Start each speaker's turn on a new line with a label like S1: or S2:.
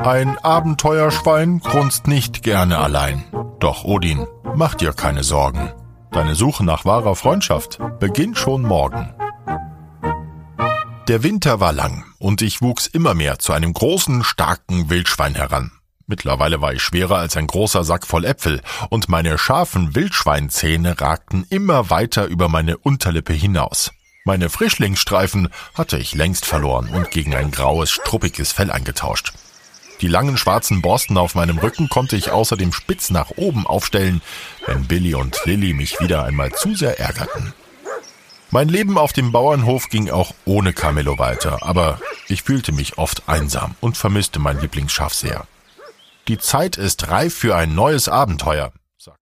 S1: Ein Abenteuerschwein grunzt nicht gerne allein. Doch Odin, mach dir keine Sorgen. Deine Suche nach wahrer Freundschaft beginnt schon morgen. Der Winter war lang und ich wuchs immer mehr zu einem großen, starken Wildschwein heran. Mittlerweile war ich schwerer als ein großer Sack voll Äpfel und meine scharfen Wildschweinzähne ragten immer weiter über meine Unterlippe hinaus. Meine Frischlingsstreifen hatte ich längst verloren und gegen ein graues, struppiges Fell eingetauscht. Die langen schwarzen Borsten auf meinem Rücken konnte ich außerdem spitz nach oben aufstellen, wenn Billy und Lilly mich wieder einmal zu sehr ärgerten. Mein Leben auf dem Bauernhof ging auch ohne Camillo weiter, aber ich fühlte mich oft einsam und vermisste mein Lieblingsschaf sehr. Die Zeit ist reif für ein neues Abenteuer.